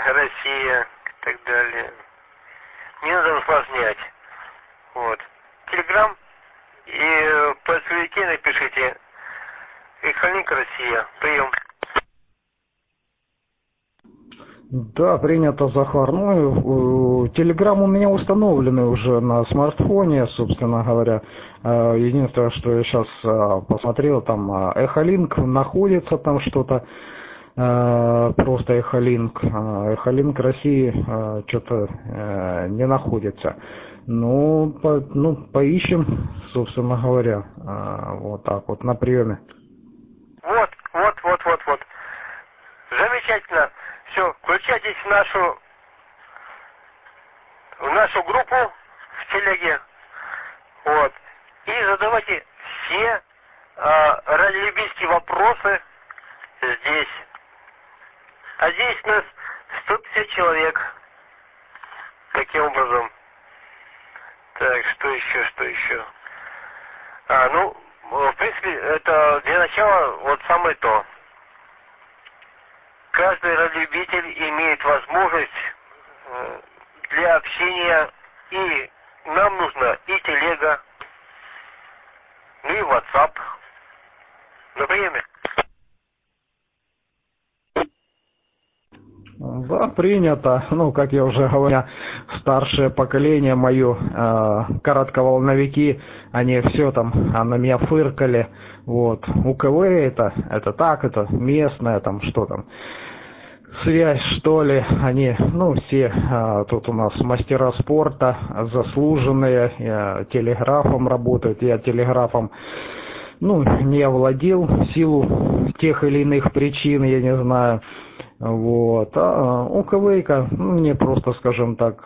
Россия и так далее. Не надо усложнять. Вот. Телеграм и по поисковике напишите Эхолинк Россия. Прием. Да, принято, Захар. Ну, Телеграм у меня установленный уже на смартфоне, собственно говоря. Единственное, что я сейчас посмотрел, там Эхолинк находится, там что-то, просто Эхолинк. Эхолинк России что-то не находится. Ну, поищем, собственно говоря, вот так вот, на приеме. Вот. Замечательно. Все, включайтесь в нашу группу в телеге. Вот. И задавайте все радиолюбительские вопросы здесь. А здесь нас 150 человек. Таким образом. Так, что еще? В принципе, это для начала вот самое то. Каждый радиолюбитель имеет возможность для общения, и нам нужна и телега, ну и WhatsApp. На время. Да, принято. Ну, как я уже говорил, старшее поколение мое, коротковолновики, они все там на меня фыркали. Вот. УКВ это так, это местное, там что там, связь, что ли. Они, все тут у нас мастера спорта, заслуженные, телеграфом работают. Я телеграфом, не овладел в силу тех или иных причин, я не знаю. Вот. А УКВ-ка, мне просто, скажем так,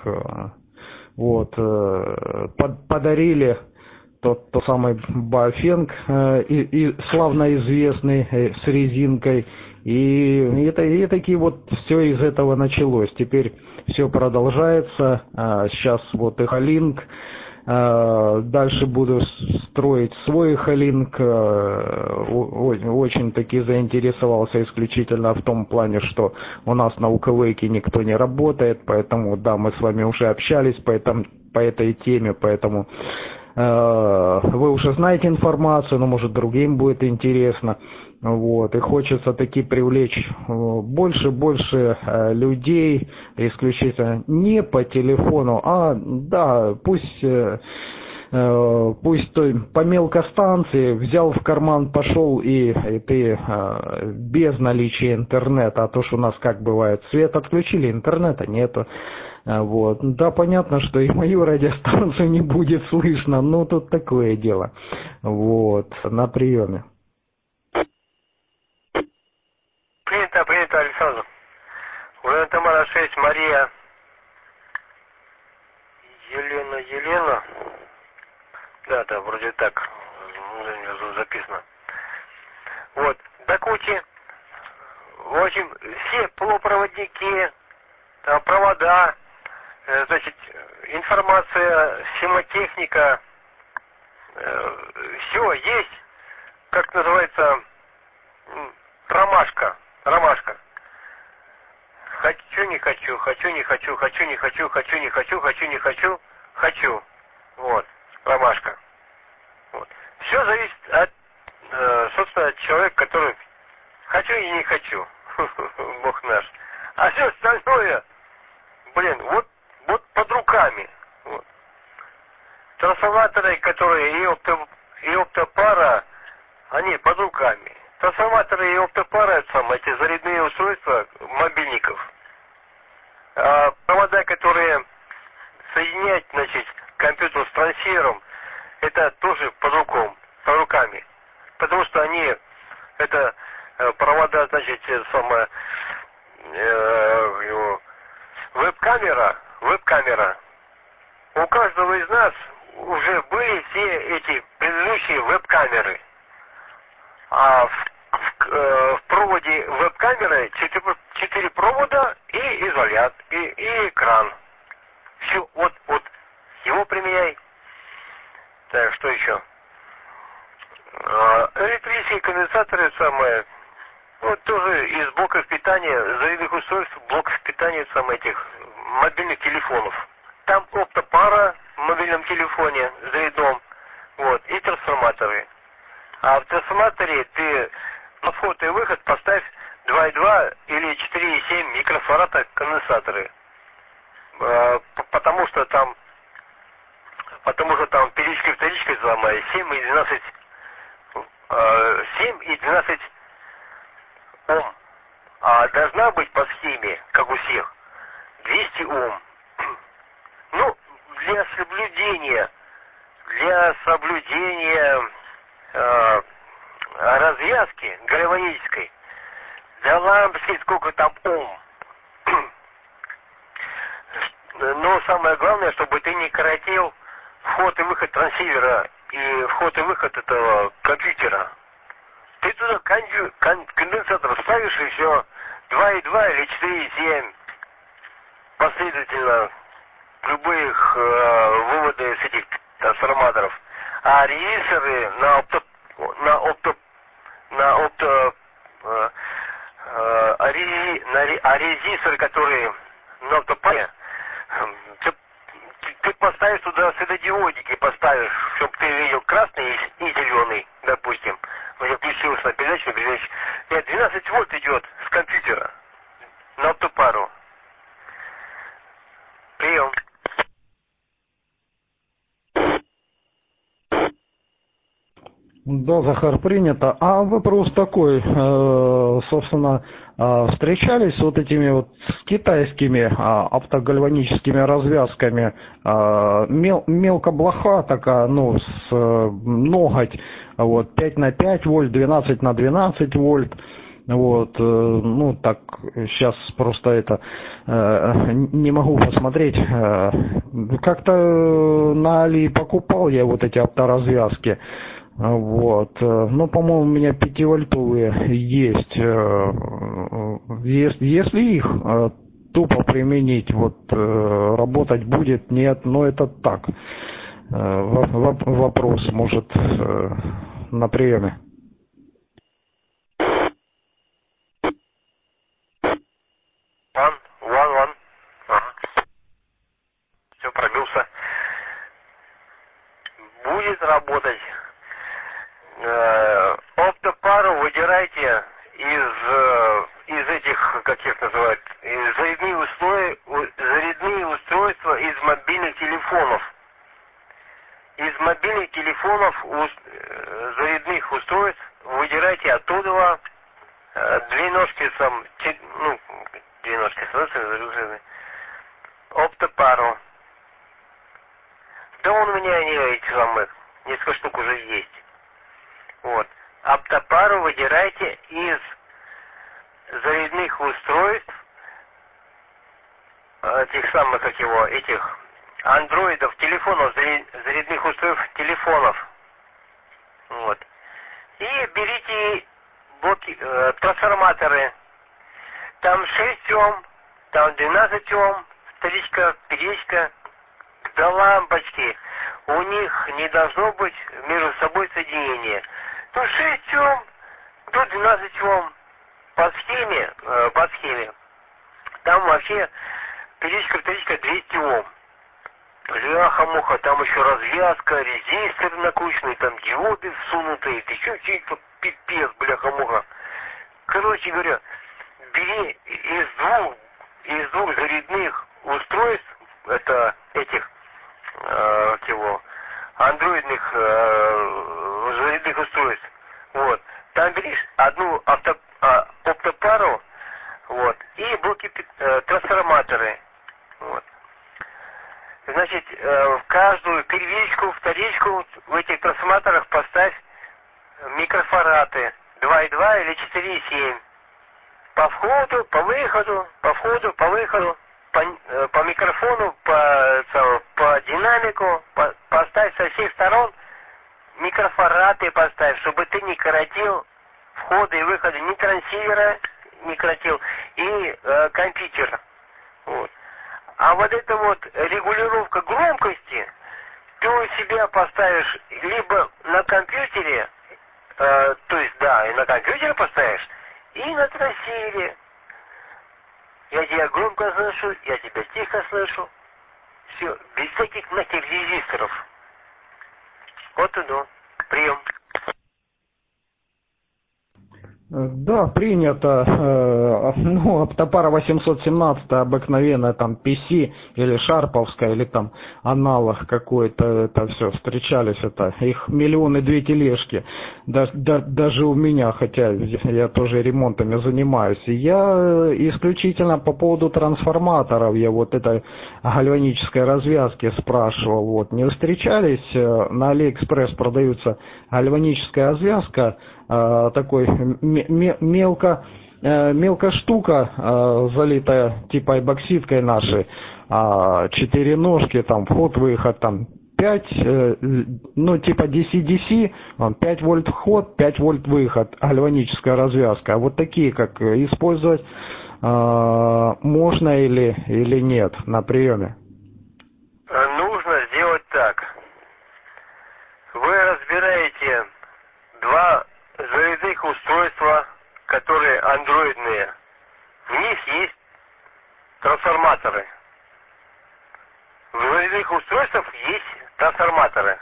подарили тот самый Баофенг, и славно известный, с резинкой. И такие вот все из этого началось. Теперь все продолжается. Сейчас вот Эхолинк. Дальше буду строить свой Эхолинк. Очень таки заинтересовался исключительно в том плане, что у нас на УКВ-ке никто не работает, поэтому, да, мы с вами уже общались по этой теме, поэтому вы уже знаете информацию, но может другим будет интересно. Вот, и хочется таки привлечь больше людей, исключительно не по телефону, пусть по мелкостанции взял в карман, пошел, и ты без наличия интернета, а то что у нас как бывает, свет отключили, интернета нету. Вот. Да, понятно, что и мою радиостанцию не будет слышно, но тут такое дело. Вот, на приеме. Принято, Александр. Уже Тамара 6, Мария. Елена. Да, вроде так. Записано. Вот. Докучи. В общем, все полупроводники, провода, значит, информация, схемотехника, все есть, как называется, ромашка. Хочу, не хочу, хочу, не хочу, хочу, не хочу, хочу, не хочу, хочу, не хочу, хочу. Вот, ромашка. Вот. Все зависит от, собственно, от человека, который хочу и не хочу. Бог наш. А все остальное, вот под руками. Вот. Трансформаторы, которые и оптопара, они под руками. Трансформаторы и оптопара, эти зарядные устройства мобильников. А провода, которые соединяют, значит, компьютер с трансивером, это тоже под руками. Потому что они, это провода, значит, веб-камера. У каждого из нас уже были все эти предыдущие веб-камеры. А в проводе веб-камеры 4 провода и изолят, и экран. Все, вот его применяй. Так, что еще? Электрические конденсаторы Вот тоже из блоков питания, зарядных устройств, блоков питания этих мобильных телефонов. Там оптопара в мобильном телефоне зарядном, вот, и трансформаторы. А в трансформаторе ты на вход и выход поставь 2,2 или 4,7 микрофарада конденсаторы. Потому что там первичка и вторичка самая 7 и 12 Ом. А должна быть по схеме, как у всех, 200 Ом. Ну, для соблюдения развязки гальванической, да лампочки сколько там Ом. Но самое главное, чтобы ты не коротил вход и выход трансивера и вход и выход этого компьютера. Ты туда конденсатор ставишь и все. 2,2 или 4,7. Последовательно любых выводы с этих трансформаторов. А резисторы резисторы, которые на оптопаре, ты поставишь туда светодиодики, поставишь, чтобы ты видел красный и зеленый, допустим. У меня включилось на передачу. Нет, 12 вольт идет с компьютера на оптопару. Прием. Да, Захар, принято. А вопрос такой, собственно, встречались вот этими вот с китайскими оптогальваническими развязками, мелкоблоха такая, ну, с ноготь, вот, 5 на 5 вольт, 12 на 12 вольт. Вот, ну так, сейчас просто это не могу посмотреть. Как-то на Али покупал я вот эти опторазвязки. Вот, ну, по-моему, у меня 5-вольтовые есть. Если их тупо применить, вот, работать будет, нет, но это так. Вопрос, может, на приеме. One. Ага. Все, пробился. Будет работать. Оптопару выдирайте из этих, как их называют, зарядные устройства из мобильных телефонов. Из мобильных телефонов зарядных устройств выдирайте оттуда две ножки оптопару. Да он у меня несколько штук уже есть. Вот. Оптопару выдирайте из зарядных устройств, этих андроидов, телефонов, зарядных устройств телефонов. Вот. И берите трансформаторы. Там 6 Ом, там 12 Ом, вторичка, перечка, до лампочки. У них не должно быть между собой соединения. То 6 Ом, то 12 Ом. По схеме. Там вообще перечка, вторичка 200 Ом. Бляха-муха, там еще развязка, резистор накрученный, там диоды всунутые. Ты что, пипец, бляха-муха. Короче говоря, бери из двух зарядных устройств, это этих андроидных зарядных устройств. Вот. Там берешь одну оптопару, вот, и блоки трансформаторы. Вот. Значит, в каждую первичку, вторичку в этих трансформаторах поставь микрофарады 2,2 или 4,7. По входу, по выходу, по выходу, по микрофону, по динамику, поставь со всех сторон микрофарады поставь, чтобы ты не коротил входы и выходы ни трансивера, не коротил, и компьютера. Вот. А вот эта вот регулировка громкости, ты у себя поставишь либо на компьютере, то есть, да, и на компьютере поставишь, И на трансивере. Я тебя громко слышу, я тебя тихо слышу. Все, без всяких нахер резисторов. Вот оно, прием. Да, принято. Ну, Аптопара 817 обыкновенная там PC или шарповская, или там аналог какой-то, это все встречались, это их миллионы две тележки. Даже у меня, хотя я тоже ремонтами занимаюсь. Я исключительно по поводу трансформаторов, я вот этой гальванической развязки спрашивал. Вот, не встречались? На Алиэкспресс продаются гальваническая развязка, такой мелко штука, залитая типа эбоксидкой нашей, 4 ножки, там вход-выход, там 5, ну типа DC-DC, 5 вольт вход, 5 вольт выход, гальваническая развязка. А вот такие как использовать можно или нет на приеме? Нужно сделать так. Вы разбираете два зарядных устройства, которые андроидные. В них есть трансформаторы. В зарядных устройствах есть трансформаторы.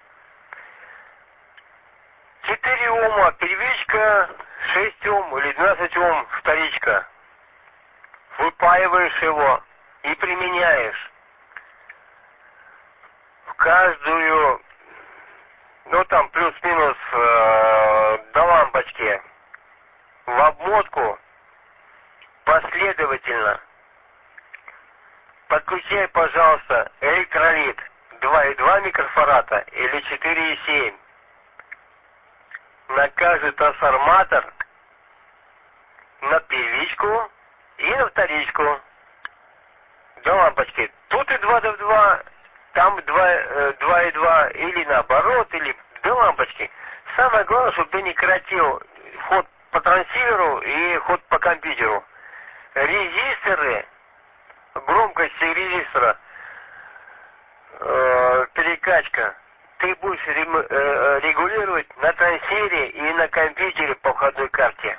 4 Ома первичка, 6 Ом или 12 Ом вторичка. Выпаиваешь его и применяешь в каждую, ну там плюс-минус до лампочки, в обмотку последовательно. Подключай, пожалуйста, электролит 2,2 микрофарада или 4,7 на каждый трансформатор, на первичку и на вторичку до лампочки. Тут и 2 в 2, там 2,2 или наоборот, или до лампочки. Самое главное, чтобы ты не коротил ход по трансиверу и ход по компьютеру. Резисторы, громкость резистора, перекачка, ты будешь регулировать на трансивере и на компьютере по входной карте.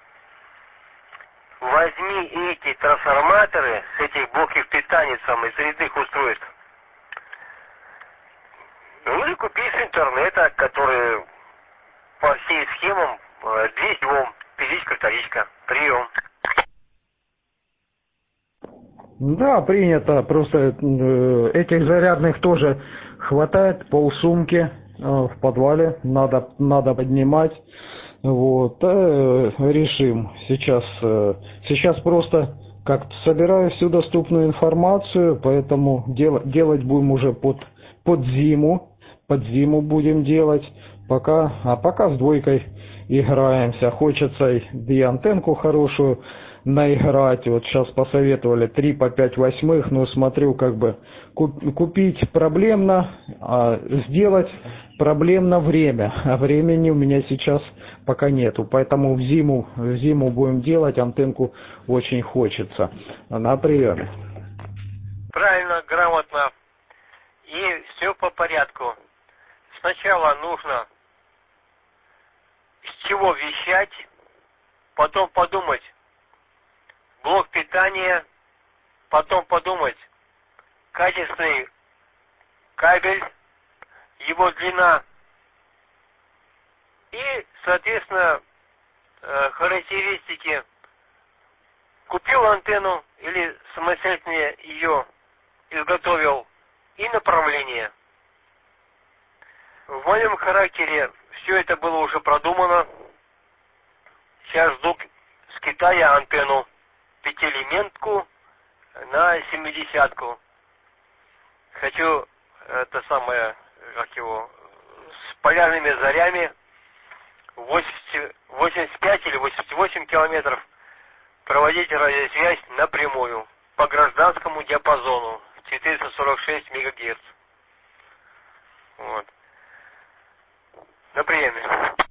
Возьми эти трансформаторы с этих блоков питания из зарядных устройств. Ну или купи с интернета, которые по всей схемам 200 Ом, первичка, вторичка. Прием. Да, принято. Просто этих зарядных тоже хватает, полсумки в подвале надо поднимать. Вот, решим. Сейчас просто как-то собираю всю доступную информацию, поэтому делать будем уже под зиму. Под зиму будем делать. Пока с двойкой играемся. Хочется и антенку хорошую наиграть. Вот сейчас посоветовали 3 по 5 восьмых, но смотрю, как бы купить проблемно, а сделать проблемно время. А времени у меня сейчас пока нету. Поэтому в зиму будем делать, антенку очень хочется. На приеме. Правильно, грамотно. И все по порядку. Сначала нужно с чего вещать, потом подумать блок питания, потом подумать качественный кабель, его длина и, соответственно, характеристики. Купил антенну или самостоятельно ее изготовил и направление. В моем характере все это было уже продумано. Сейчас жду с Китая антенну 5-элементку на 70-ку. Хочу это самое, с полярными зарями 85 или 88 километров проводить радиосвязь напрямую по гражданскому диапазону 446 МГц. Вот. На приеме.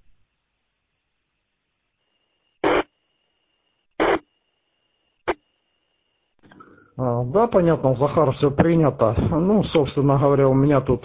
Да, понятно, Захар, все принято. Ну, собственно говоря, у меня тут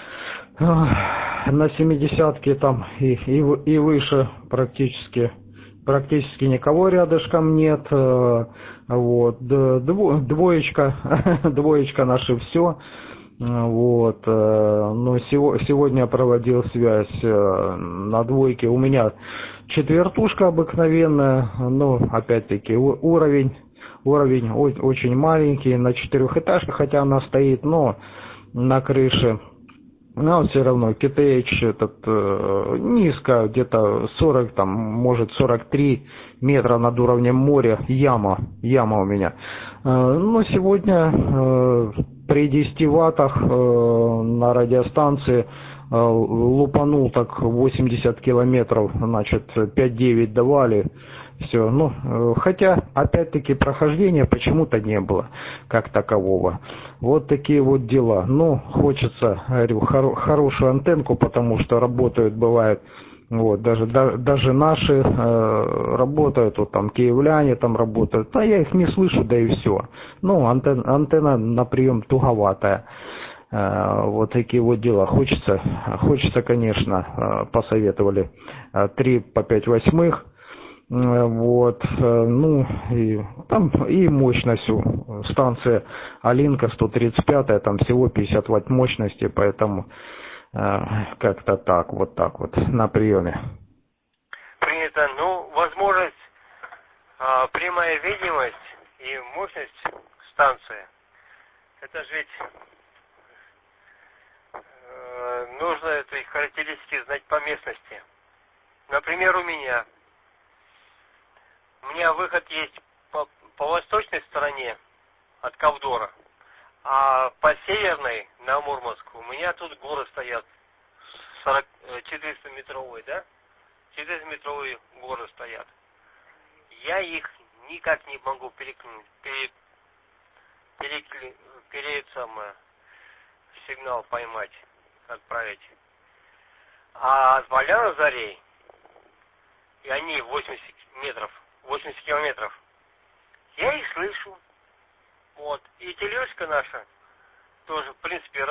на 70-ке там и выше практически практически никого рядышком нет. Вот, двоечка, двоечка наше все. Вот, но сегодня проводил связь на двойке. У меня четвертушка обыкновенная, но опять-таки уровень очень маленький, на четырехэтажке, хотя она стоит, но на крыше. Но все равно KTH этот низко, где-то 40, там, может 43 метра над уровнем моря, яма у меня. Но сегодня при 10 ваттах на радиостанции лупанул так 80 километров, значит 5-9 давали. Все, ну, хотя, опять-таки, прохождения почему-то не было, как такового. Вот такие вот дела. Ну, хочется, говорю, хорошую антенку, потому что работают, бывает, вот, даже наши работают, вот там киевляне там работают, а я их не слышу, да и все. Ну, антенна на прием туговатая. Вот такие вот дела. Хочется, конечно, посоветовали 3 по 5/8. Вот, ну, и там и мощность у станции Алинка 135, там всего 50 ватт мощности, поэтому как-то так вот на приеме. Принято. Ну, возможность, прямая видимость и мощность станции. Это же ведь нужно эти характеристики знать по местности. Например, у меня выход есть по восточной стороне от Ковдора, а по северной, на Мурманск, у меня тут горы стоят 400-метровые, да? 400-метровые горы стоят. Я их никак не могу сигнал поймать, отправить. А от Поляны Зарей, и они 80 километров, я их слышу. Вот. И тележка наша тоже, в принципе,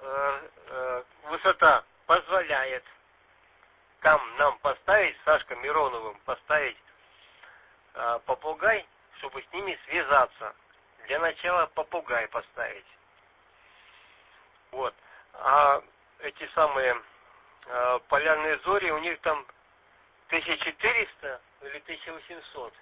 высота позволяет там нам поставить, Сашка Мироновым поставить попугай, чтобы с ними связаться. Для начала попугай поставить. Вот. А эти самые полярные зори, у них там 1400 или 1800.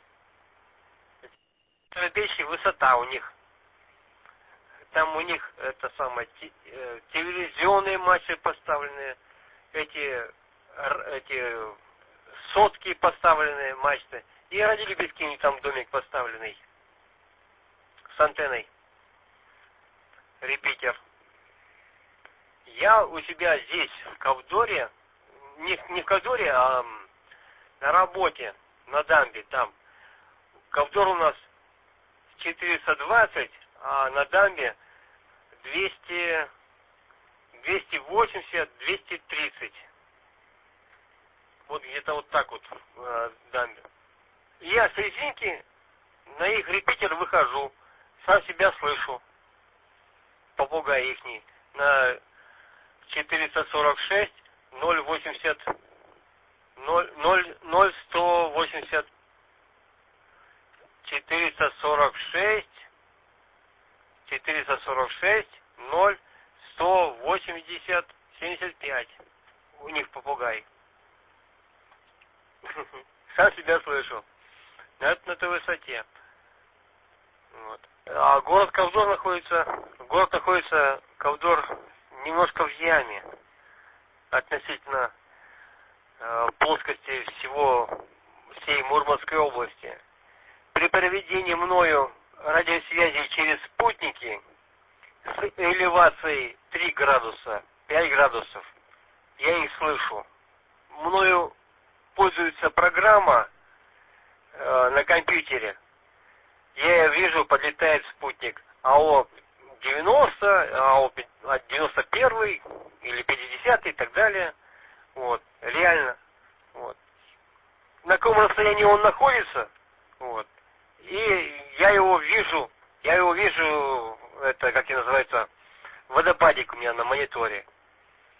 Вещи, высота у них. Там у них это самое телевизионные матчи поставлены, эти сотки поставленные мачты, и радиолюбительский у них там домик поставленный с антенной, репитер. Я у себя здесь в Ковдоре, не в Ковдоре, а на работе на дамбе, там Ковдор у нас 420, а на дамбе 280, 230. Вот где-то вот так вот в дамбе. Я с резинки на их репитер выхожу, сам себя слышу. Попугай ихний на 446 080 0180 446 0 180 75. У них попугай. Сам себя слышу. На этой высоте. Вот. А город находится Ковдор немножко в яме относительно плоскости всей Мурманской области. При проведении мною радиосвязи через спутники с элевацией 3 градуса, 5 градусов, я их слышу. Мною пользуется программа на компьютере. Я вижу, подлетает спутник АО-90, АО-91 или 50 и так далее. Вот, реально. Вот. На каком расстоянии он находится, вот. И я его вижу, это, как и называется, водопадик у меня на мониторе.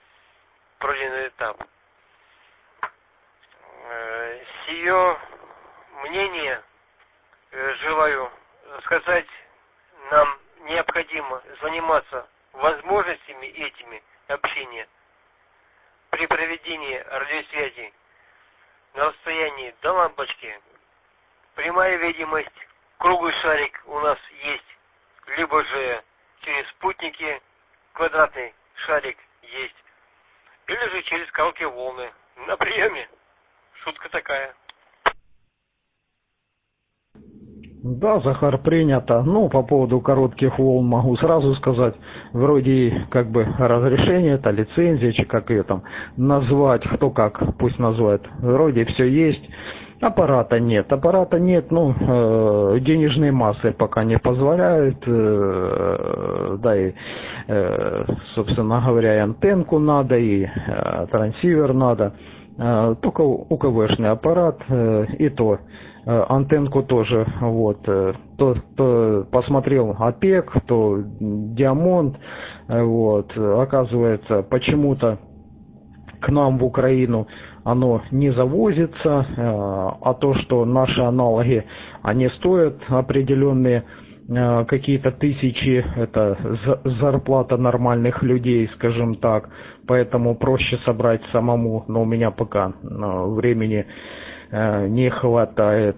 Пройденный этап. Сие мнение желаю сказать, нам необходимо заниматься возможностями этими общения при проведении радиосвязи на расстоянии до лампочки. Прямая видимость, круглый шарик у нас есть, либо же через спутники квадратный шарик есть, или же через короткие волны на приеме. Шутка такая. Да, Захар, принято. Ну, по поводу коротких волн могу сразу сказать, вроде как бы разрешение, это лицензия, чи как ее там назвать, кто как, пусть называет. Вроде все есть, аппарата нет, ну, денежные массы пока не позволяют, да и, собственно говоря, и антенку надо, и трансивер надо, только УКВшный аппарат, и то. Антенку тоже, вот, то посмотрел ОПЕК, то Диамонд, вот, оказывается, почему-то к нам в Украину оно не завозится, а то, что наши аналоги, они стоят определенные какие-то тысячи, это зарплата нормальных людей, скажем так, поэтому проще собрать самому, но у меня пока времени не хватает,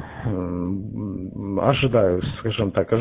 ожидаю, скажем так,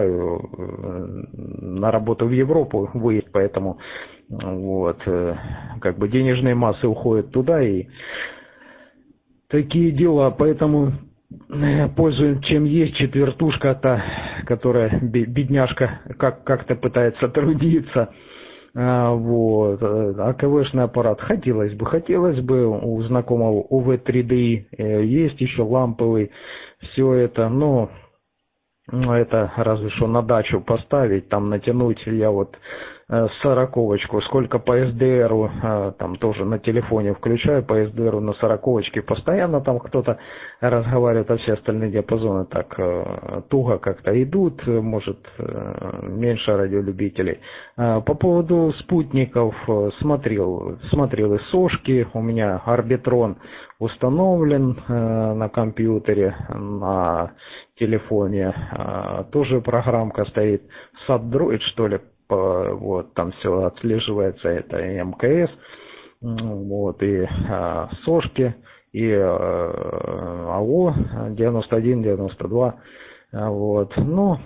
на работу в Европу выезд, поэтому вот, как бы денежные массы уходят туда и такие дела, поэтому пользуюсь чем есть, четвертушка-то, которая бедняжка как-то пытается трудиться. Вот, АКВшный аппарат хотелось бы, у знакомого УВ-3D есть еще ламповый, все это, но это разве что на дачу поставить, там натянуть, я вот 40-очку, сколько по СДРу, там тоже на телефоне включаю, по СДРу на 40-очке, постоянно там кто-то разговаривает, а все остальные диапазоны так туго как-то идут, может меньше радиолюбителей. По поводу спутников смотрел и сошки, у меня Орбитрон установлен на компьютере, на телефоне, тоже программка стоит, SatDroid что ли, вот, там все отслеживается, это и МКС, вот, и сошки, и АО 91, 92, вот, ну,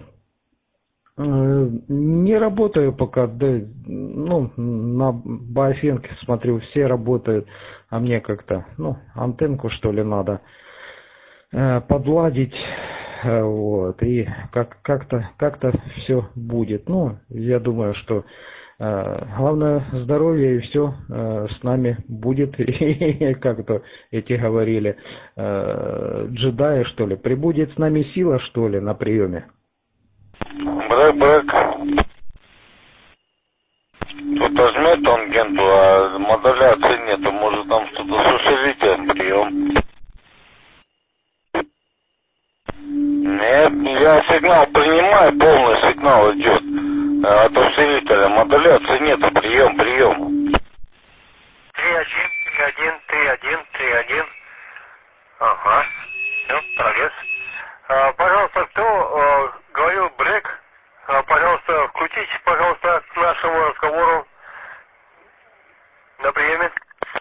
не работаю пока, да, ну, на Баофенке смотрю, все работают, а мне как-то, ну, антенку что ли надо подладить, вот, и как-то все будет. Ну, я думаю, что главное здоровье, и все с нами будет. И как-то эти говорили, джедаи, что ли, прибудет с нами сила, что ли, на приеме. Брэк. Тут возьмет тангенту, а модуляции нету. Может там что-то с усилителем прием. Нет, я сигнал принимаю, полный сигнал идет от усилителя. Модуляции нету, прием. 3-1, 3-1. Ага, все, прогресс. Пожалуйста, кто говорил Брэк, пожалуйста, включите, пожалуйста, к нашему разговору на приеме.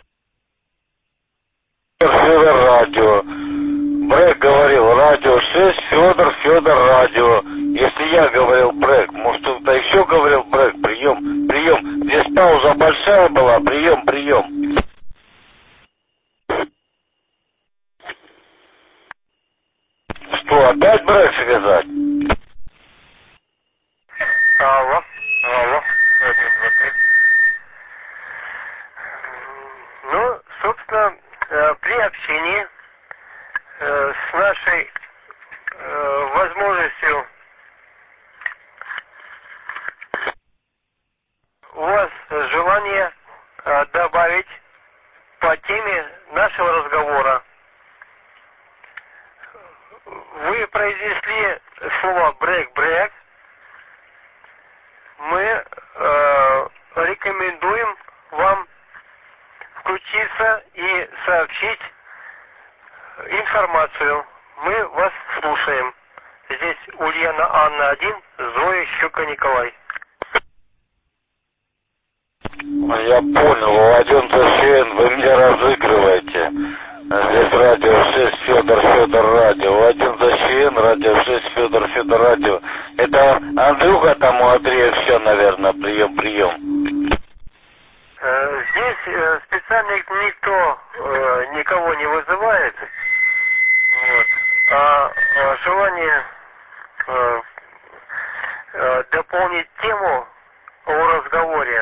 Федор радио. Брэк говорил радио 6, Федор радио. Если я говорил Брэк, может кто-то еще говорил Брэк, прием. Здесь пауза большая была, прием. Что, опять Брэк сказать? Алло, 1, 2, 3. Ну, собственно, при общении с нашей возможностью у вас желание добавить по теме нашего разговора. Вы произнесли слово «брэк». Мы рекомендуем вам включиться и сообщить информацию. Мы вас слушаем. Здесь Ульяна Анна 1, Зоя Щука Николай. Я понял, Владимир Тащин, вы меня разыгрываете. Здесь радио 6, Федор радио. Владимир Тащин, радио 6, Федор радио. Это Андрюха там у Андрея все, наверное, прием. Здесь специально никто никого не вызывает. Вот. А желание дополнить тему о разговоре,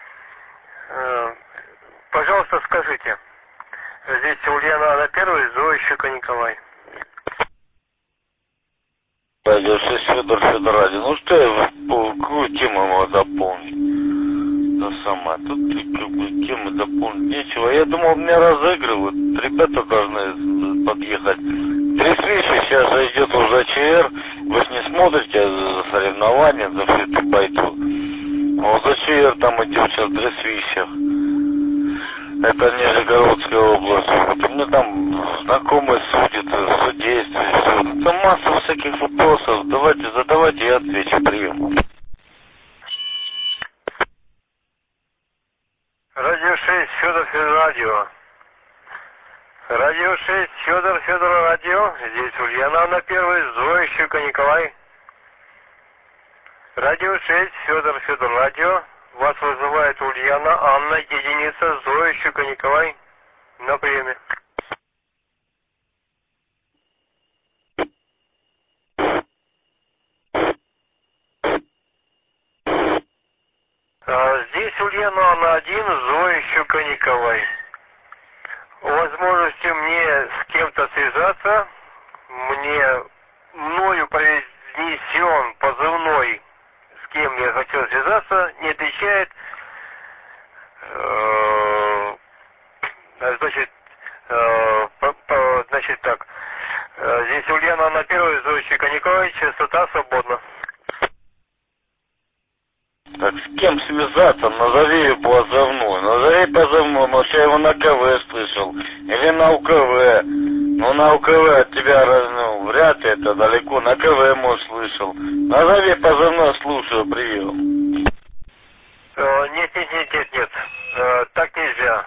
пожалуйста, скажите. Здесь Ульяна Анна 1, Зоя Щука Николай. Радио 6, Федор радио. Ну что я какую тему ему дополнить? То самое. Тут как бы темы дополнить нечего. Я думал, меня разыгрывают. Ребята должны подъехать. Тресвища сейчас зайдет уже ЧР. Вы ж не смотрите за соревнования, за все это бойцу. А вот за ЧР там идет сейчас Тресвищах. Это Нижегородская область. Вот у меня там знакомые судят, судействие, все. Там масса всяких вопросов. Давайте, задавайте, я отвечу. Прием. Радио 6, Федор радио. Радио 6, Федор радио. Здесь Ульяна Анна 1, Зоя Щука Николай. Радио 6, Федор радио. Вас вызывает Ульяна Анна, единица, Зоя Щука Николай. На приеме. Здесь Ульяна Анна 1, Зоя Щука Николай. О возможности мне с кем-то связаться, мною произнесен позывной, с кем я хотел связаться, не отвечает. Значит так. Здесь Ульяна Анна 1, Зоя Щука Николай, частота свободна. Так, с кем связаться? Назови позывной. Назови позывной, может, я его на КВ слышал. Или на УКВ. Ну, на УКВ от тебя, вряд ли это далеко. На КВ, может, слышал. Назови позывной, слушаю, прием. Нет. Так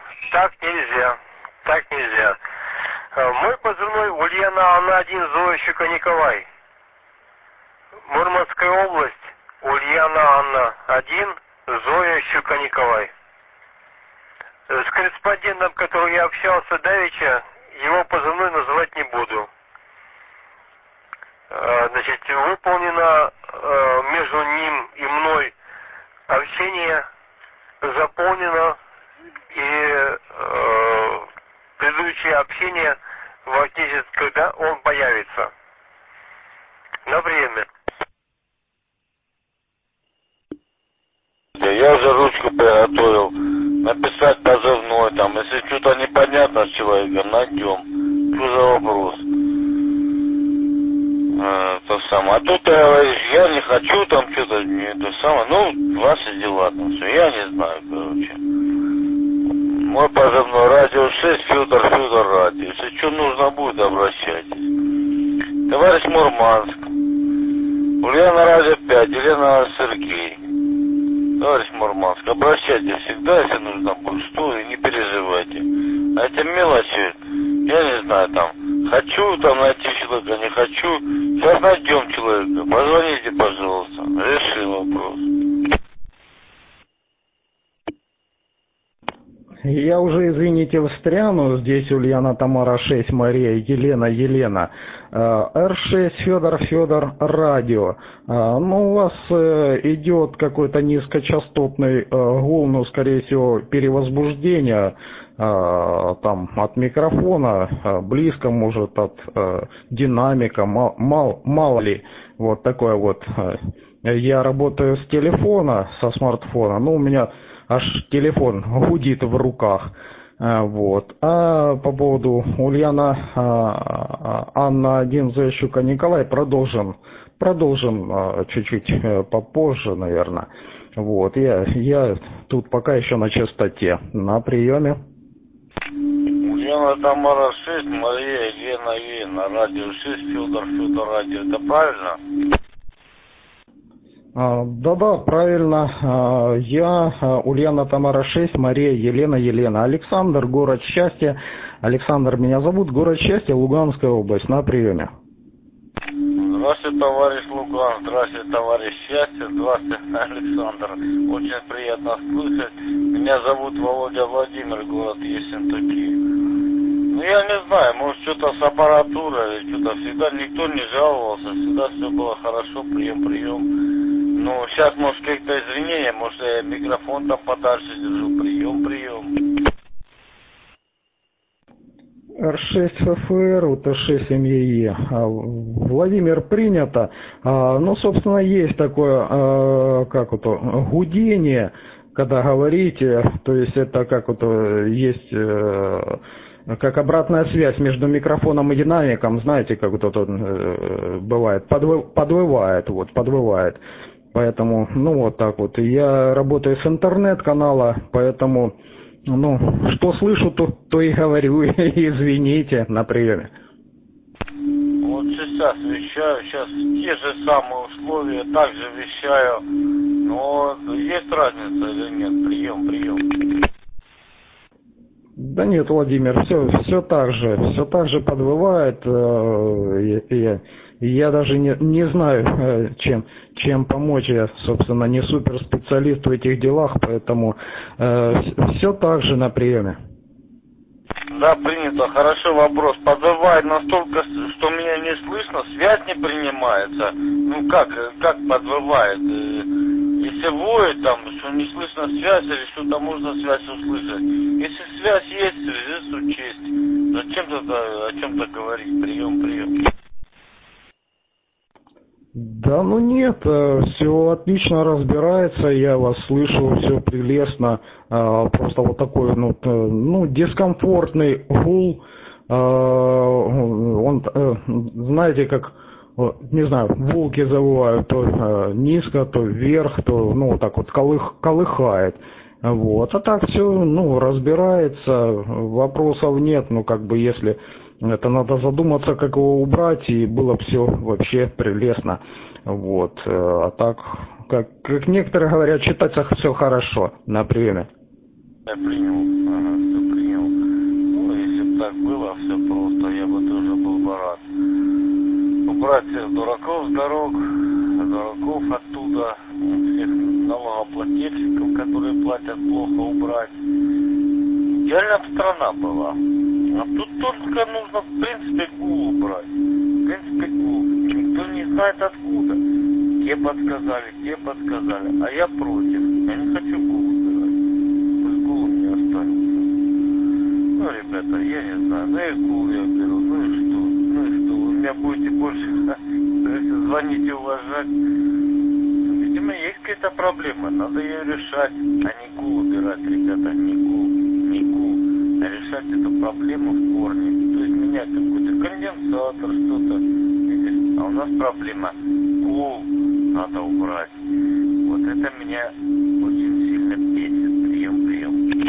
нельзя. Мой позывной Ульяна Анна 1, Зоя Щука Николай. Мурманская область. Ульяна Анна 1, Зоя Щука Николай. С корреспондентом, который я общался давеча, его позывной называть не буду. Значит, выполнено между ним и мной общение, заполнено, и предыдущее общение возникнет, когда он появится. На время. Я уже ручку приготовил. Написать позывной там. Если что-то непонятно с человеком, найдем. Что за вопрос? То самое. А тут ты говоришь, я не хочу там что-то, это самое. Ну, ваши дела там все. Я не знаю, короче. Мой позывной радио 6, Федор радио. Если что нужно будет, обращайтесь. Товарищ Мурманск. Ульяна радио 5, Елена Сергей. Товарищ Мурманск, обращайтесь всегда, если нужно будет что, и не переживайте. А эти мелочи, я не знаю, там, хочу там найти человека, не хочу. Сейчас найдем человека. Позвоните, пожалуйста. Реши вопрос. Я уже, извините, встряну. Здесь Ульяна Тамара 6, Мария, Елена. Р6, Федор радио. Ну, у вас идет какой-то низкочастотный гул, ну, скорее всего, перевозбуждение там от микрофона, близко, может, от динамика, мало ли. Вот такое вот. Я работаю с телефона, со смартфона, ну, у меня аж телефон гудит в руках. Вот. А по поводу Ульяна Анна 1, Зоя Щука Николай продолжим чуть-чуть попозже, наверное. Вот. Я тут пока еще на частоте. На приеме. Ульяна Ульяна Тамара 6, Мария Елена Елена, радио 6, Федор радио. Это правильно? Да-да, правильно. Я Ульяна Тамара 6, Мария Елена Елена. Александр, город Счастье. Александр меня зовут, город Счастье, Луганская область, на приеме. Здравствуйте, товарищ Луган, здравствуйте, товарищ Счастье, здравствуйте, Александр. Очень приятно слышать. Меня зовут Володя Владимир, город Ессентуки. Ну, я не знаю, может, что-то с аппаратурой, что-то всегда никто не жаловался, всегда все было хорошо, прием. Ну, сейчас, может, какие-то извинения, может, я микрофон там подальше держу, прием. Р6 ФФР, УТ6 МЕИ. Владимир, принято. Ну, собственно, есть такое, как это, гудение, когда говорите, то есть это как это, есть как обратная связь между микрофоном и динамиком, знаете, как вот это бывает, подвывает. Поэтому, ну, вот так вот. Я работаю с интернет-канала, поэтому... Ну, что слышу, то и говорю, извините, на приеме. Вот сейчас вещаю, сейчас те же самые условия, также вещаю, но есть разница или нет? Прием. Да нет, Владимир, все так же подвывает, я даже не знаю, чем помочь, я, собственно, не суперспециалист в этих делах, поэтому все так же на приеме. Да, принято, хорошо, вопрос. Подвывает настолько, что меня не слышно, связь не принимается. Ну как подвывает? Если воет там, что не слышно связь или что-то можно связь услышать. Если связь есть, связист учесть. Зачем тогда о чем-то говорить? Прием. Да, ну нет, все отлично разбирается, я вас слышу, все прелестно, просто вот такой, ну дискомфортный гул, он, знаете, как, не знаю, волки завывают, то низко, то вверх, то, ну, вот так вот колыхает, вот, а так все, ну, разбирается, вопросов нет, ну, как бы, если... Это надо задуматься, как его убрать, и было бы все вообще прелестно. Вот. А так, как некоторые говорят, читаться все хорошо на приеме. Я принял. Все принял. Ну, если бы так было, все просто, я бы тоже был бы рад. Убрать всех дураков с дорог, дураков оттуда, всех налогоплательщиков, которые платят плохо, убрать. Идеальная страна была. А тут только нужно, в принципе, гул убрать. Никто не знает откуда. Те подсказали, а я против. Я не хочу гул убирать. Пусть гул мне останется. Ну, ребята, я не знаю. Ну и гул я беру. Ну и что? Вы меня будете больше звонить и уважать. Видимо, есть какая-то проблема. Надо ее решать, а не гул убирать, ребята. Не гул. Решать эту проблему в корне. То есть менять какой-то конденсатор, что-то. Видишь? А у нас проблема. Гул надо убрать. Вот это меня очень сильно бесит. Прием.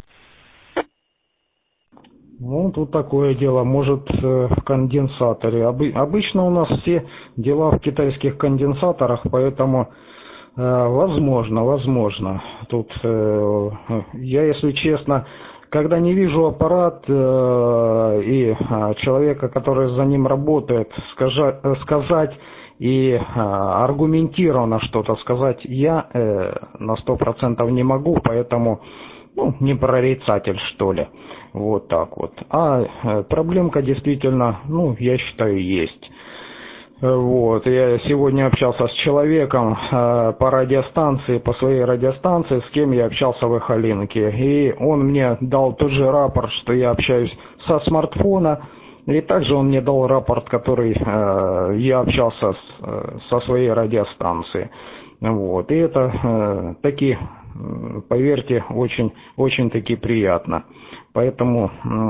Ну, тут такое дело, может, в конденсаторе. Обычно у нас все дела в китайских конденсаторах, поэтому возможно. Тут я, если честно, когда не вижу аппарат и человека, который за ним работает, сказать и аргументированно что-то сказать я на 100% не могу, поэтому, ну, не прорицатель, что ли. Вот так вот. А проблемка действительно, ну, я считаю, есть. Вот, я сегодня общался с человеком по радиостанции, по своей радиостанции, с кем я общался в Эхолинке, и он мне дал тот же рапорт, что я общаюсь со смартфона, и также он мне дал рапорт, который я общался со своей радиостанции. Вот, и это таки, поверьте, очень таки приятно. Поэтому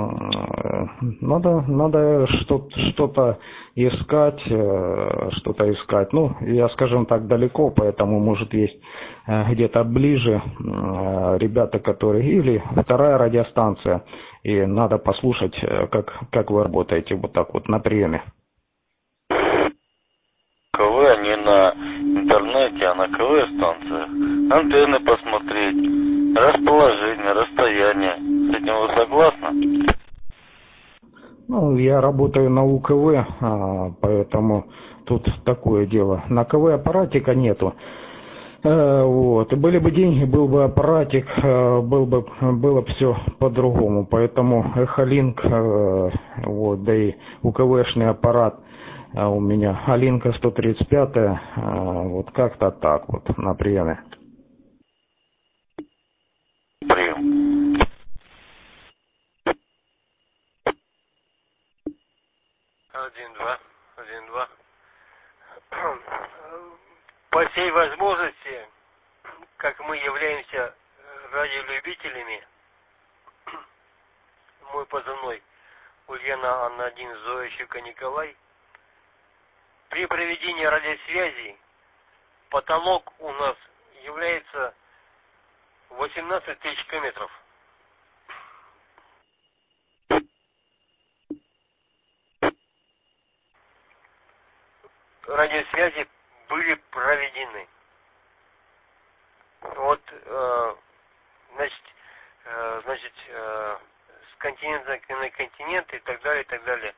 надо что-то искать. Ну, я, скажем так, далеко, поэтому, может, есть где-то ближе ребята, которые... Или вторая радиостанция. и надо послушать, как вы работаете вот так вот на приеме. КВ не на интернете, а на КВ-станциях. Антенны посмотреть, расположение, расстояние. С этим вы согласны? Ну, я работаю на УКВ, поэтому тут такое дело. На КВ аппаратика нету. Вот. Были бы деньги, был бы аппаратик, было бы все по-другому. Поэтому Эхолинк, вот, да и УКВшный аппарат у меня, Алинка 135, вот как-то так вот на приеме. Прием. 1-2, 1-2. По всей возможности, как мы являемся радиолюбителями, мой позывной Ульяна Анна-1, Зоя Щука Николай, при проведении радиосвязи потолок у нас является 18 тысяч километров. Радиосвязи были проведены. Вот, значит, с континента на континент и так далее, и так далее.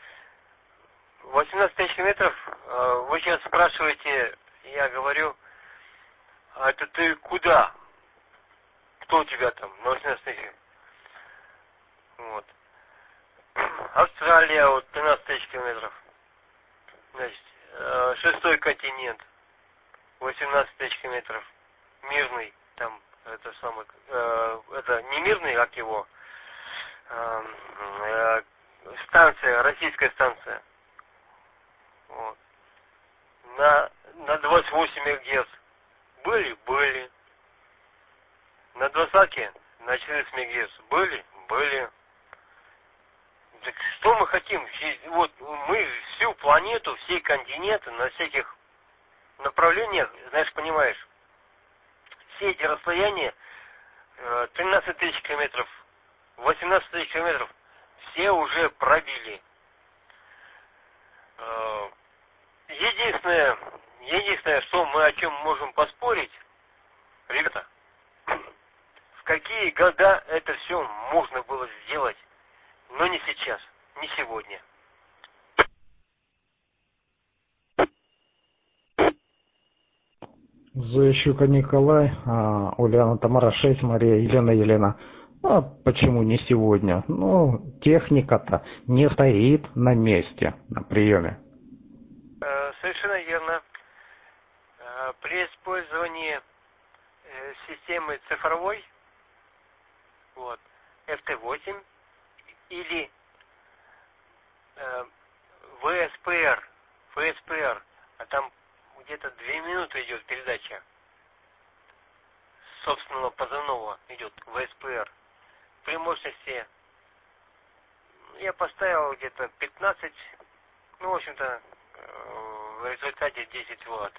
18 тысяч километров, вы сейчас спрашиваете, я говорю, а это ты куда? Кто у тебя там на 18 тысяч? Вот. Австралия, вот 13 тысяч километров. Значит, шестой континент, 18 тысяч километров. Мирный, там, это самый, это не мирный, как его, станция, российская станция. Вот. На 28 МГц были. На 20, на 14 МГц были. Так что мы хотим? Вот мы всю планету, все континенты, на всяких направлениях, знаешь, понимаешь, все эти расстояния, 13 тысяч километров, 18 тысяч километров, все уже пробили. Единственное, что мы о чем можем поспорить, ребята, в какие года это все можно было сделать, но не сейчас, не сегодня. Зоя Щука Николай, Ульяна Тамара 6, Мария Елена. А почему не сегодня? Ну, техника-то не стоит на месте на приеме. Совершенно верно. При использовании системы цифровой, вот, FT8 или ВСПР, а там где-то 2 минуты идет передача собственного позывного, идет ВСПР. При мощности я поставил где-то 15, ну, в общем-то, в результате 10 Вт.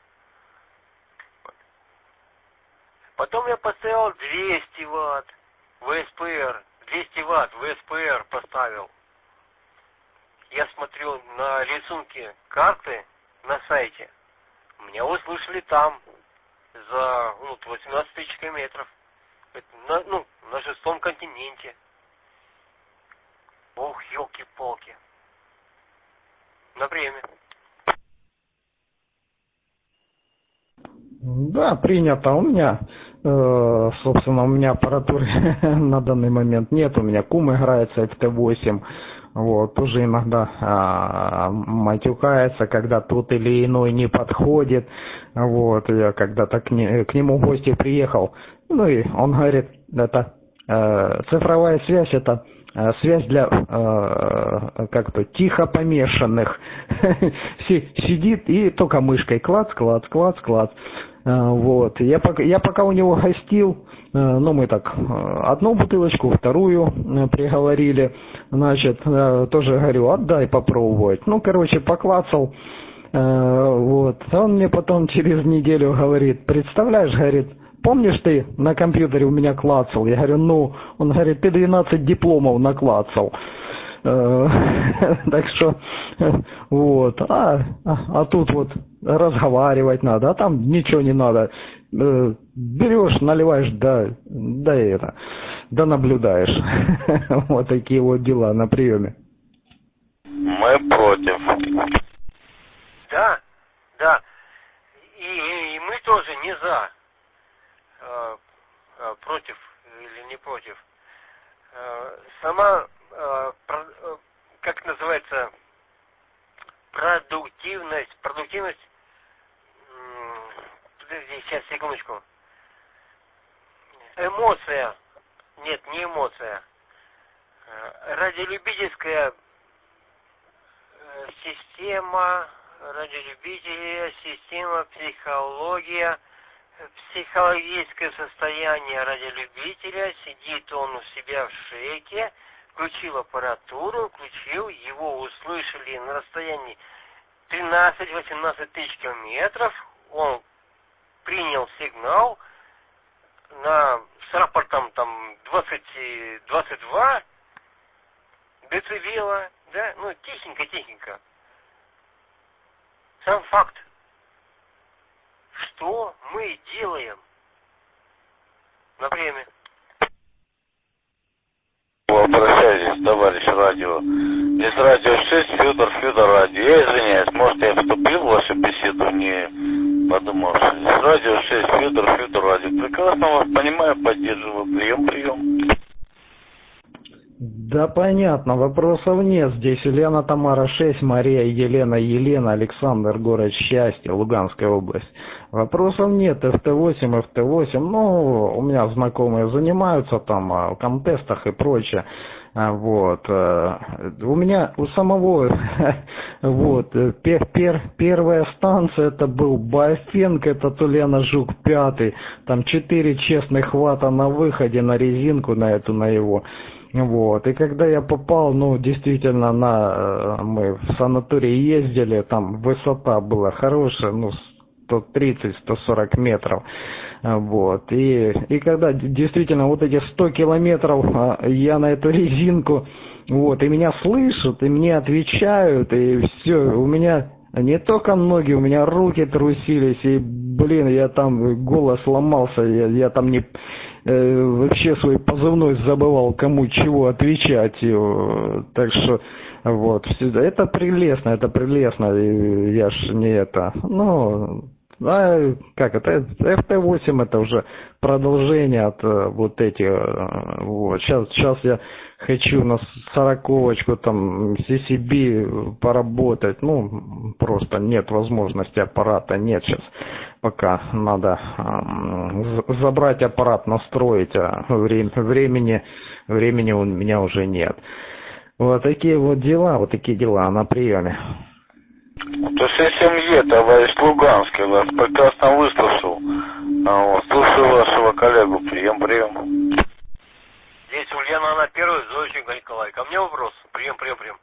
Потом я поставил 200 Вт ВСПР, 200 Вт ВСПР поставил. Я смотрю на рисунки карты на сайте. Меня услышали там за 18 тысяч километров. Это на 6-м континенте. Ох, елки-палки. На время. Да, принято. У меня, собственно, у меня аппаратуры на данный момент нет. У меня кум играет с FT8. Вот, тоже иногда матюкается, когда тот или иной не подходит. Вот, я когда-то к нему в гости приехал. Ну и он говорит, это цифровая связь, это связь для как-то тихо помешанных. Сидит и только мышкой клац. Вот. Я пока у него гостил, мы так одну бутылочку, вторую приговорили, значит, тоже говорю, отдай попробовать. Поклацал, вот. Он мне потом через неделю говорит, представляешь, говорит, помнишь, ты на компьютере у меня клацал? Я говорю, ну, он говорит, ты 12 дипломов наклацал. Так что, вот, а тут вот разговаривать надо, а там ничего не надо. Берешь, наливаешь, да наблюдаешь. Вот такие вот дела на приеме. Мы против. Да, да. И мы тоже не за. Против или не против. Сама, как называется, продуктивность, подожди, сейчас, секундочку. Эмоция, нет, не эмоция. Радиолюбительская система, радиолюбители, система, психология, психологическое состояние радиолюбителя, сидит он у себя в шейке, включил аппаратуру, его услышали на расстоянии 13-18 тысяч километров, он принял сигнал с рапортом там 22 децибела, да, ну тихенько. Сам факт, что мы делаем на время. Обращайтесь, товарищ радио. Из радио 6 Федор радио. Я извиняюсь, может я вступил в вашу беседу, не подумавши. Из радио 6 Федор радио. Прекрасно вас понимаю, поддерживаю. Прием. Да понятно, вопросов нет. Здесь Елена, Тамара 6, Мария, Елена, Александр, город Счастье, Луганская область. Вопросов нет, ФТ8, ну, у меня знакомые занимаются там в контестах и прочее. Вот. У меня у самого вот первая станция это был Баофенко, это Тулена Жук 5, там 4 честных хвата на выходе на резинку на его. Вот, и когда я попал, ну, действительно, мы в санаторий ездили, там высота была хорошая, ну, 130-140 метров, вот, и когда действительно вот эти 100 километров я на эту резинку, вот, и меня слышат, и мне отвечают, и все, у меня не только ноги, у меня руки трусились, и, блин, я там голос ломался, я там вообще свой позывной забывал, кому чего отвечать. Так что, вот, это прелестно, я ж не это, ну, как это, FT8 это уже продолжение от вот этих, вот, сейчас я хочу на 40-очку там CCB поработать, ну, просто нет возможности, аппарата нет сейчас, пока надо забрать аппарат, настроить, а времени у меня уже нет. Вот такие дела на приеме. То СМЕ, товарищ Луганский, вас прекрасно выслушал. Слушаю вашего коллегу. Прием. Здесь Ульяна, она первая, Зоечка Николай. Ко мне вопрос. Прием.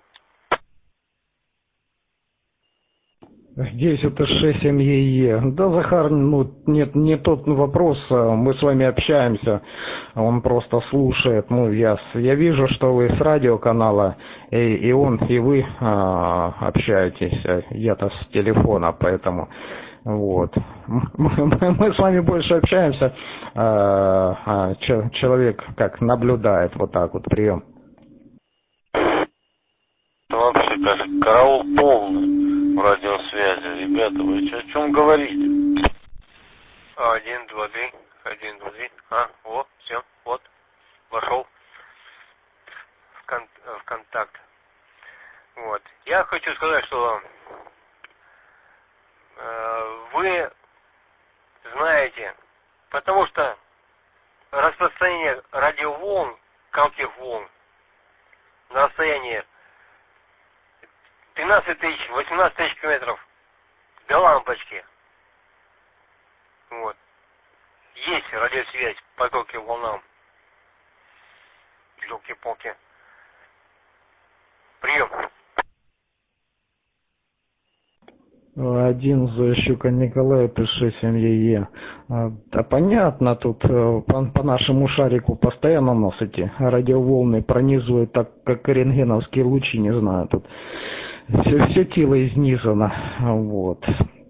Здесь это 6МЕЕ. Да, Захар, ну, нет, не тот вопрос. Мы с вами общаемся. Он просто слушает. Ну, я вижу, что вы с радиоканала, и вы общаетесь. Я-то с телефона, поэтому вот. Мы с вами больше общаемся. Человек как наблюдает вот так вот. Прием. Вообще, кажется, караул полный в радиосвязи. Ребята, вы о чем говорите? 1, 2, 3. Вот, все, вот. Вошел в контакт. Вот. Я хочу сказать, что вы знаете, потому что распространение радиоволн, коротких волн на расстоянии 13 тысяч, 18 тысяч километров до лампочки. Вот. Есть радиосвязь по коротким волнам. Ёлки-палки. Прием. Один за Щука Николай, пиши семье. Да понятно, тут по нашему шарику постоянно у нас эти радиоволны пронизывают, так как рентгеновские лучи, не знаю, тут все тело изнижено, вот.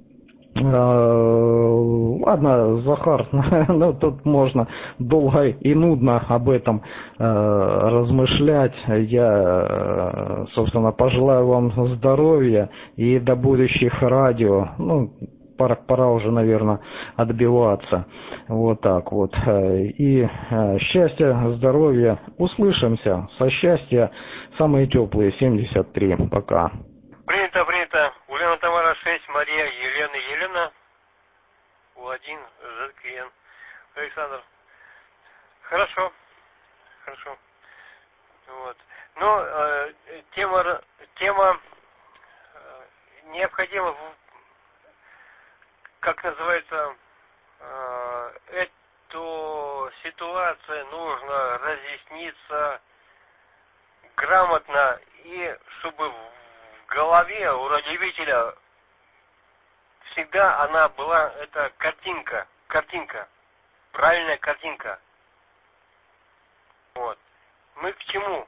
Ладно, Захар, ну тут можно долго и нудно об этом размышлять. Я, собственно, пожелаю вам здоровья и до будущих радио. Ну, пора уже, наверное, отбиваться. Вот так вот. И счастья, здоровья. Услышимся. Со счастья. Самые теплые 73. Пока. Принято, принято. Ульяна Тамара 6, Мария, Елена, Елена. У1, ЗКН. Александр. Хорошо. Хорошо. Вот. Но тема необходима, как называется, эту ситуацию нужно разъясниться грамотно, и чтобы в голове у радиоведителя всегда она была, эта картинка, правильная картинка. Вот. Мы к чему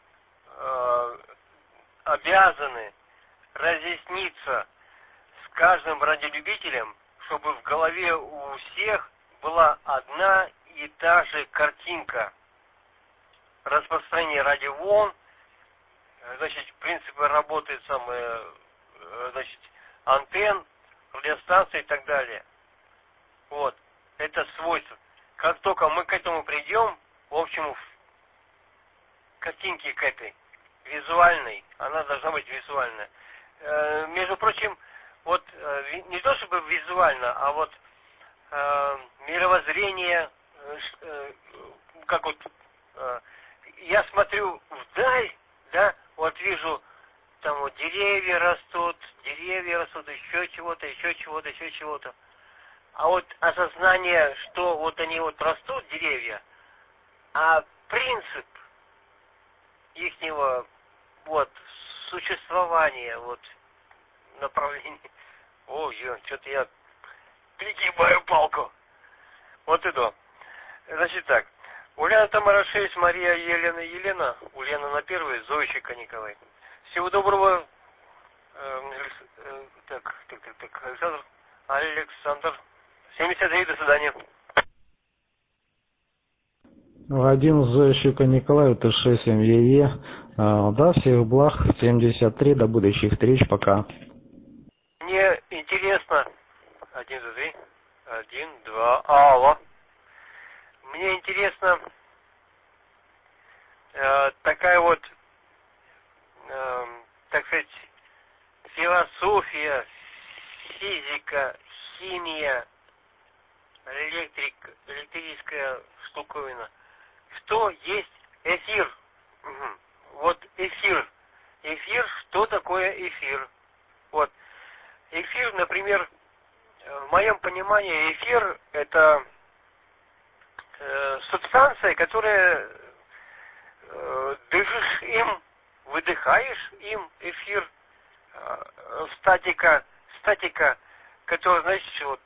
обязаны разъясниться с каждым радиолюбителем, чтобы в голове у всех была одна и та же картинка. Распространение радиоволн, значит, принципы работы значит, антенн, радиостанций и так далее. Вот. Это свойство. Как только мы к этому придем, в общем, картинки к этой, визуальной, она должна быть визуальная. Между прочим, вот не то чтобы визуально, а вот мировоззрение, как вот я смотрю вдаль, да, вот вижу, там вот деревья растут, еще чего-то. А вот осознание, что вот они вот растут, деревья, а принцип ихнего вот существования, вот направления. Ой, что-то я перегибаю палку. Вот и то. Значит так. Ульяна Тамара 6, Мария, Елена, Елена. Ульяна на первой, Зоечка Николай. Всего доброго. Так. Александр. 73, до свидания. Один за Щука Николай, это 6 МЕЕ. Да, всех благ. 73, до будущих встреч. Пока. Мне интересно. 1, 2, 3. 1, 2. Алло. Мне интересно такая вот, так сказать, философия, физика, химия, электрическая штуковина. Что есть эфир? Вот эфир. Эфир, что такое эфир? Вот. Эфир, например, в моем понимании, эфир — это субстанция, которая дышишь им, выдыхаешь им, эфир, статика, которая, значит, вот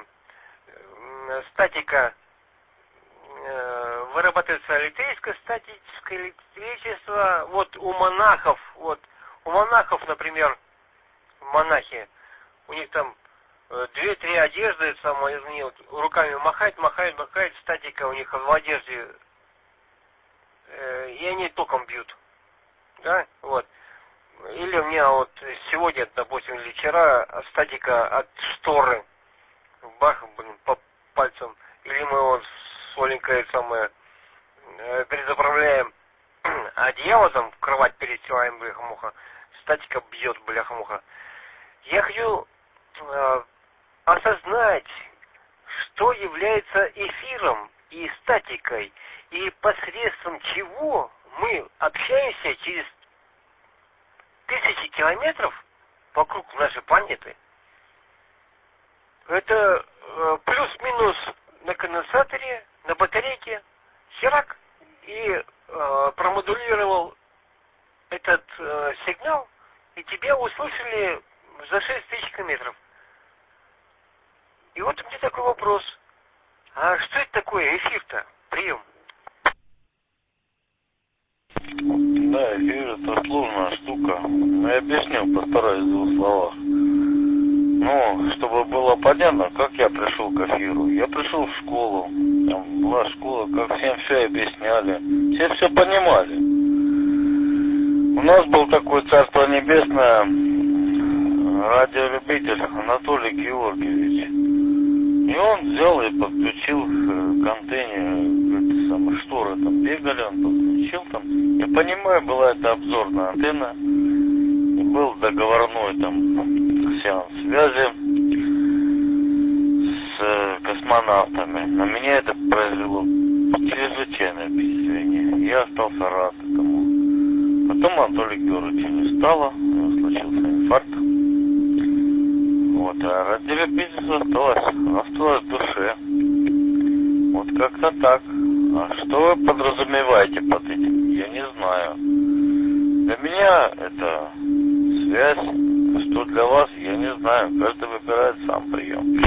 статика, вырабатывается электрическое, статическое электричество. Вот у монахов, например, монахи, у них там 2-3 одежды, руками махать, статика у них в одежде, и они током бьют, да, вот. Или у меня вот сегодня, допустим, или вчера статика от шторы, бах, по пальцам, или мы вот с Оленькой перезаправляем одеяло, там, в кровать перестилаем, бляха-муха, статика бьет, бляха-муха. Я хочу осознать, что является эфиром и статикой, и посредством чего мы общаемся через тысячи километров вокруг нашей планеты. Это плюс-минус на конденсаторе, на батарейке, херак, и промодулировал этот сигнал, и тебя услышали за 6000 км. И вот у меня такой вопрос. А что это такое эфир-то? Прием. Да, эфир это сложная штука. Но я объясню, постараюсь в 2 словах. Ну, чтобы было понятно, как я пришел к эфиру. Я пришел в школу. Там была школа, как всем все объясняли. Все понимали. У нас был такой, царство небесное, радиолюбитель Анатолий Георгиевич. И он взял и подключил к антенне, шторы там бегали, он подключил там. Я понимаю, была это обзорная антенна. И был договорной там сеанс связи с космонавтами. На меня это произвело чрезвычайное впечатление. Я остался рад этому. Потом Анатолия Георгиевича не стало, у него случился инфаркт. Вот, а радиолюбительство осталось в душе. Вот как-то так. А что вы подразумеваете под этим? Я не знаю. Для меня это связь. Что для вас, я не знаю. Каждый выбирает сам прием.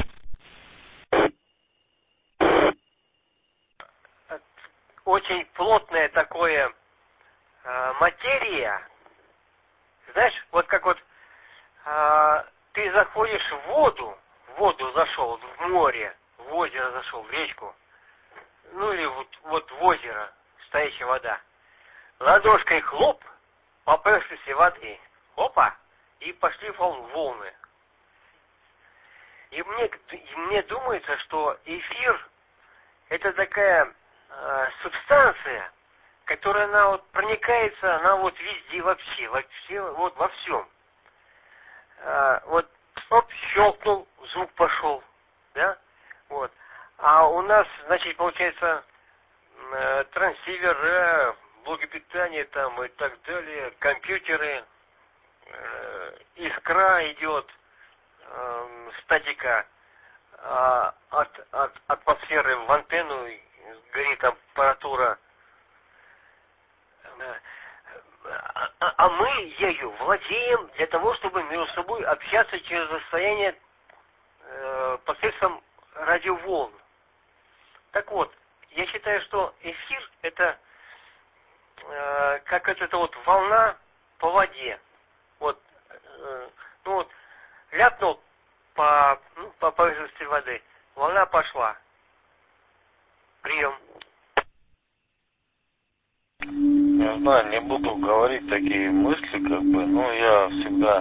Очень плотное такое материя. Знаешь, вот как вот ты заходишь в воду зашел, в море, в озеро зашел, в речку, ну или вот в озеро, стоящая вода. Ладошкой хлоп, по поверхности воды, опа, и пошли волны. И мне думается, что эфир это такая субстанция, которая она вот проникается, она вот везде, вообще вот во всем. Вот, оп, щелкнул, звук пошел, да, вот. А у нас, значит, получается, трансивер, блоки питания там и так далее, компьютеры, искра идет, статика от атмосферы в антенну, горит аппаратура. А мы ею владеем для того, чтобы между собой общаться через расстояние посредством радиоволн. Так вот, я считаю, что эфир это как это вот волна по воде. Вот, ну вот, ляпнул по поверхности воды, волна пошла. Прием. Не знаю, не буду говорить такие мысли, как бы, но я всегда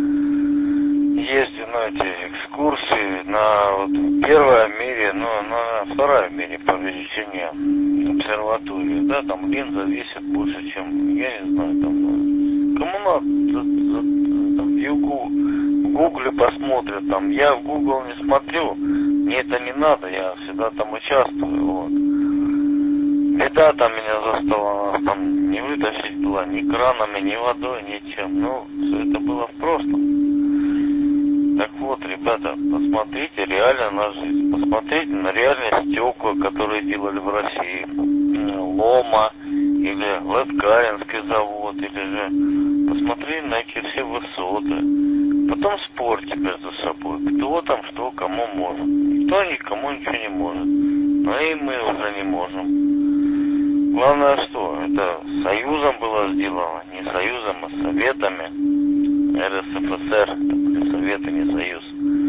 ездил на эти экскурсии, на вот первая в мире, ну, на вторая в мире по величине обсерваторию, да, там линза весит больше, чем, я не знаю, там, ну, кому надо, там, в Гугле посмотрят, там, я в Google не смотрю, мне это не надо, я всегда там участвую, вот. Беда там меня застала, нас там не вытащить было ни кранами, ни водой, ничем. Ну, все это было в прошлом. Так вот, ребята, посмотрите реально на жизнь. Посмотрите на реальные стекла, которые делали в России. Лома, или Латкаринский завод, или же посмотри на эти все высоты. Потом спорьте между собой, кто там что кому может. Никто никому ничего не может. Но и мы уже не можем. Главное, что это союзом было сделано, не союзом, а советами. РСФСР, это Советы, не союз.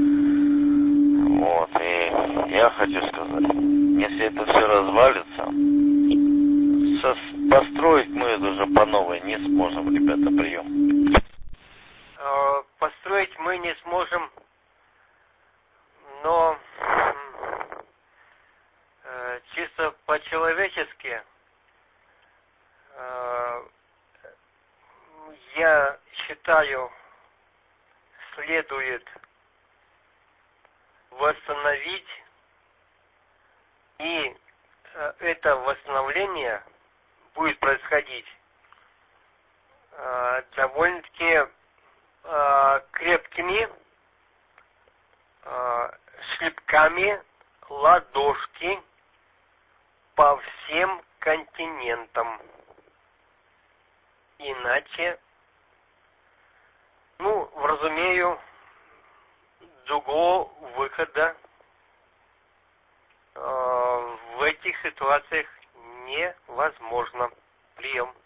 Вот, и я хочу сказать, если это все развалится, построить мы это уже по новой не сможем, ребята, прием. Построить мы не сможем, но чисто по-человечески я считаю, следует восстановить, и это восстановление будет происходить довольно-таки крепкими шлепками ладошки по всем континентам. Иначе, ну, вразумею, другого выхода в этих ситуациях невозможно. Прием.